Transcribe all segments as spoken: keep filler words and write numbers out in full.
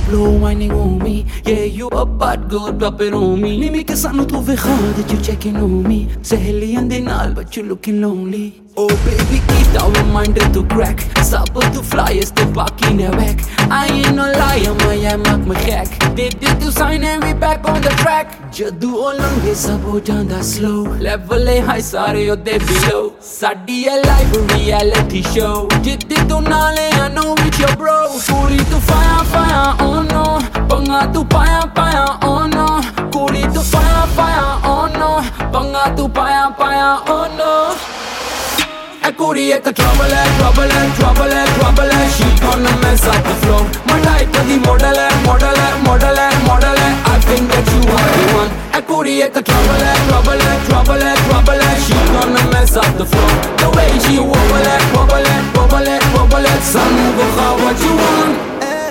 slow whining on me. Yeah, you a bad girl, drop it on me. ਨੀ ਕਿ ਸਾਨੂੰ ਤੂੰ ਵਿਖਾ that you checking on me. ਸਹੇਲੀਆਂ ਦੇ ਨਾਲ but you looking lonely. Oh baby, keep that reminder to crack. Stop to flyers, the baki ne weg. I ain't no liar, maar jij maakt me gek. Dit dit to sign and we back on the track. Jadoo o lange sab ho janda slow. Level high sare ode below. Saadi hai live reality show. Dit dit to naale I know with your bro. Kuri to fire fire oh no. Panga tu paya paya oh no. Kuri to fire fire oh no. Panga tu paya paya oh no. A kuri ek trouble hai, trouble hai, trouble hai, trouble hai. She gonna mess up the flow. My type of the model hai, model hai, model hai, model hai. I think that you are the one. A kuri ek trouble hai, trouble hai, trouble hai, trouble hai. She gonna mess up the flow. The way she wobble hai, wobble hai, wobble hai, wobble hai. Son, go what you want.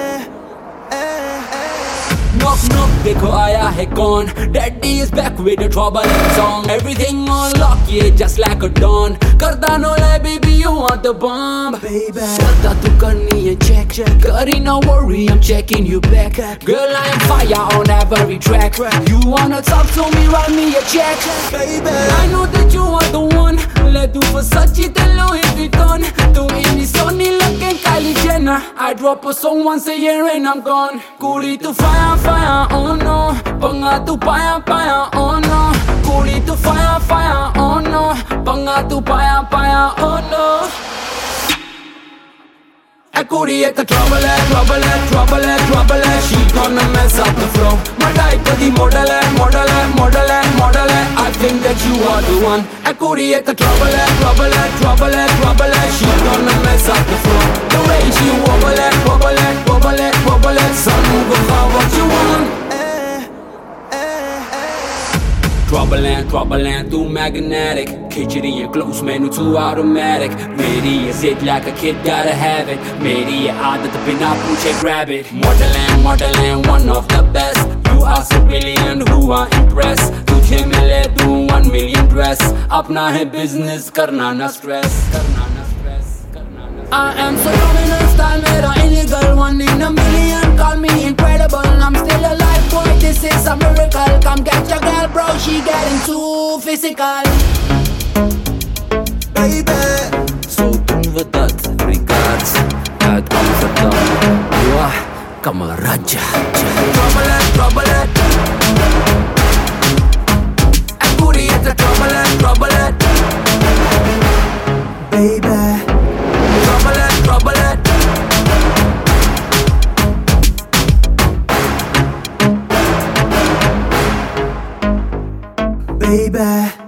Knock knock dekho aaya hai kaun. Daddy is back with the trouble song. Everything on lock, yeah, just like a dawn. Karda no lie baby, you want the bomb. Baby Karda tu karni hai check check. Kari no worry, I'm checking you back. Girl I am fire on every track. You wanna talk to me, write me a check. Baby I know that you are the one. Let do for such it and Louis Vuitton. Tu in the sunny looking Kylie Jenner. I drop a song once a year and I'm gone. Kuri tu fire fire oh no. Panga tu paya paya oh no. Kuri tu fire fire oh no. Panga tu paya paya oh no. A kuri ek trouble hai, trouble hai, trouble hai, trouble hai. She gonna mess up the flow. My type of the model hai, model hai, model hai, model hai. I think that you are the one. A kuri ek trouble hai, trouble hai, trouble hai, trouble hai. She gonna mess up the flow. The way she wobble hai, wobble hai, wobble hai, wobble hai. Son, go what you want. Trouble and trouble and too magnetic. Khichdi and close menu too automatic. Meri ye zid like a kid gotta have it. Meri ye aadat bina pooche grab it. Model and model and one of the best. You are so brilliant who are impressed. Tujhe mile do one million dress. Apna hai business karna na stress. Karna na stress. Karna na stress. I am so dominant style mera illegal. One in a million call me incredible. I'm still alive boy, this is a miracle. Come get your girl bro, she getting too physical. Baby So tum vadat regards At Amsterdam Wah Kamaraja Trouble it, trouble it. A kuri ek trouble it, trouble it. Baby Trouble it, trouble it. Baby